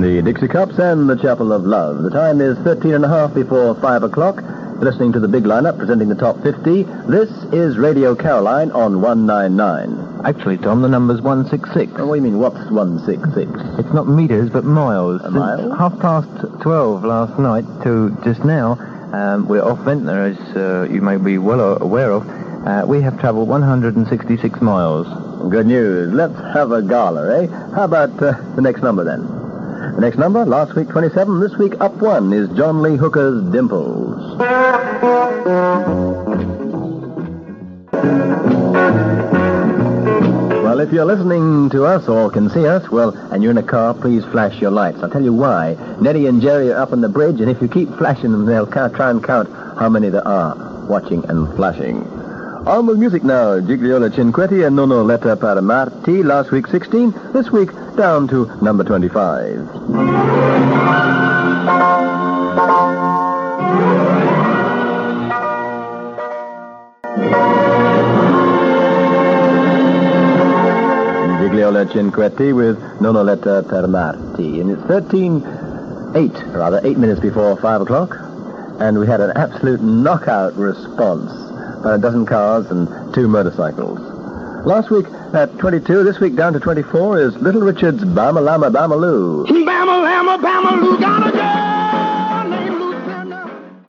The Dixie Cups and the Chapel of Love. The time is 13 and a half before 5 o'clock. Listening to the big lineup presenting the top 50. This is Radio Caroline on 199. Actually, Tom, the number's 166. Oh, what do you mean, what's 166? It's not meters, but miles. A mile? Since 12:30 last night to just now, we're off Ventnor, as you may be well aware of. We have travelled 166 miles. Good news. Let's have a gala, eh? How about the next number, then? The next number, last week 27, this week up 1, is John Lee Hooker's Dimples. Well, if you're listening to us or can see us, well, and you're in a car, please flash your lights. I'll tell you why. Nettie and Jerry are up on the bridge, and if you keep flashing them, they'll try and count how many there are watching and flashing. On with music now, Gigliola Cinquetti and Nonoletta Paramarti, last week 16, this week down to number 25. Gigliola Cinquetti with Nonoletta Paramarti, and it's 8 minutes before 5 o'clock, and we had an absolute knockout response. About a dozen cars and 2 motorcycles. Last week at 22, this week down to 24 is Little Richard's Bamalama Bamaloo. Bamalama Bamaloo got a girl named Lieutenant.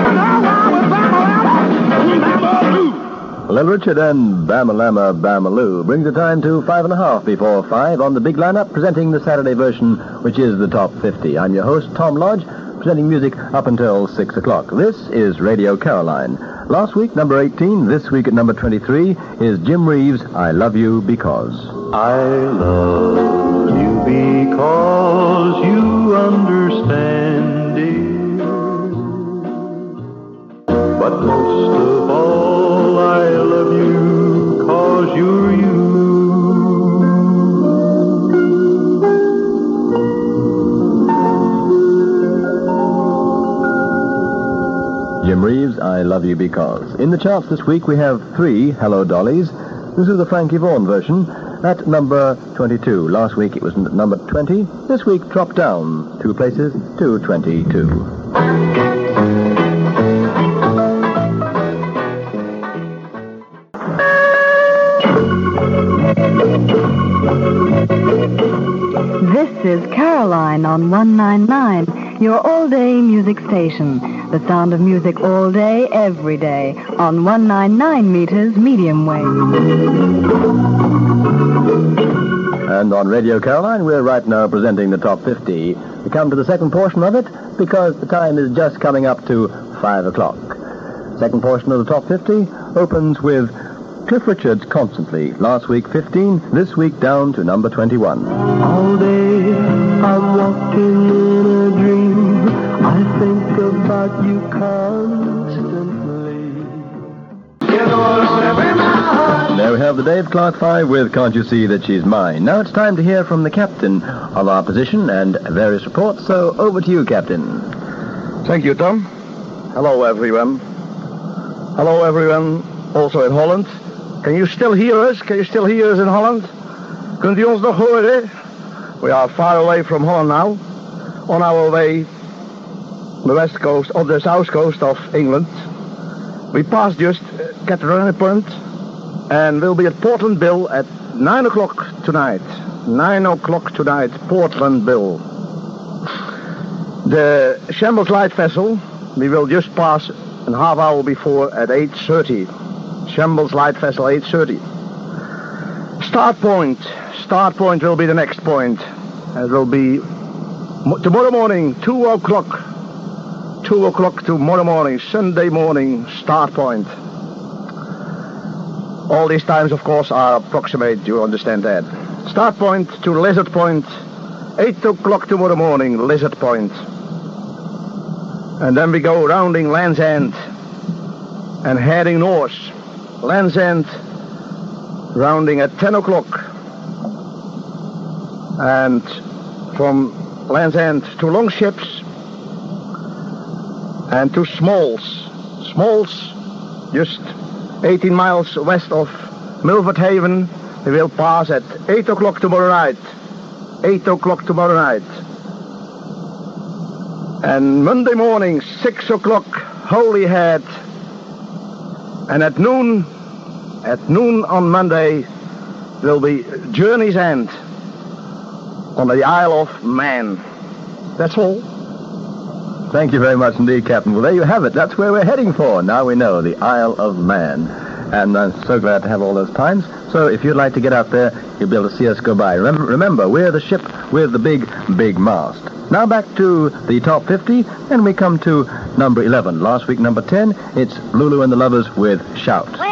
Bamaloo. Little Richard and Bamalama Bamaloo brings the time to 5 and a half before 5 on the big lineup presenting the Saturday version, which is the top 50. I'm your host, Tom Lodge, presenting music up until 6 o'clock. This is Radio Caroline. Last week, number 18. This week at number 23 is Jim Reeves' I Love You Because. I love you because you understand, dear. But most of all, I love you because you're you. Jim Reeves, I Love You Because. In the charts this week, we have 3 Hello Dollies. This is the Frankie Vaughan version at number 22. Last week it was number 20. This week dropped down 2 places to 22. This is Caroline on 199, your all-day music station. The sound of music all day, every day, on 199 meters medium wave. And on Radio Caroline, we're right now presenting the top 50. We come to the second portion of it because the time is just coming up to 5 o'clock. Second portion of the top 50 opens with Cliff Richard's Constantly. Last week 15, this week down to number 21. All day I'm walking in a dream. I think about you constantly. There we have the Dave Clark 5 with Can't You See That She's Mine. Now it's time to hear from the captain of our position and various reports, so over to you, Captain. Thank you, Tom. Hello, everyone. Hello, everyone, also in Holland. Can you still hear us? Can you still hear us in Holland? Kunt u ons nog horen? We are far away from Holland now, on our way the west coast, of the south coast of England. We passed just Catherine Point and we'll be at Portland Bill at 9 o'clock tonight. 9 o'clock tonight, Portland Bill. The Shambles Light Vessel, we will just pass a half hour before at 8:30. Shambles Light Vessel, 8:30. Start point will be the next point. It will be tomorrow morning, 2 o'clock. 2 o'clock tomorrow morning, Sunday morning, start point. All these times, of course, are approximate, you understand that. Start point to Lizard Point, 8 o'clock tomorrow morning, Lizard Point. And then we go rounding Land's End and heading north. Land's End, rounding at 10 o'clock. And from Land's End to Longships and to Smalls. Smalls, just 18 miles west of Milford Haven. We will pass at 8 o'clock tomorrow night. 8 o'clock tomorrow night. And Monday morning, 6 o'clock, Holyhead. And at noon on Monday, will be Journey's End on the Isle of Man. That's all. Thank you very much indeed, Captain. Well, there you have it. That's where we're heading for. Now we know, the Isle of Man. And I'm so glad to have all those times. So if you'd like to get out there, you'll be able to see us go by. Remember, we're the ship with the big, big mast. Now back to the top 50, and we come to number 11. Last week, number 10, it's Lulu and the Lovers with Shout.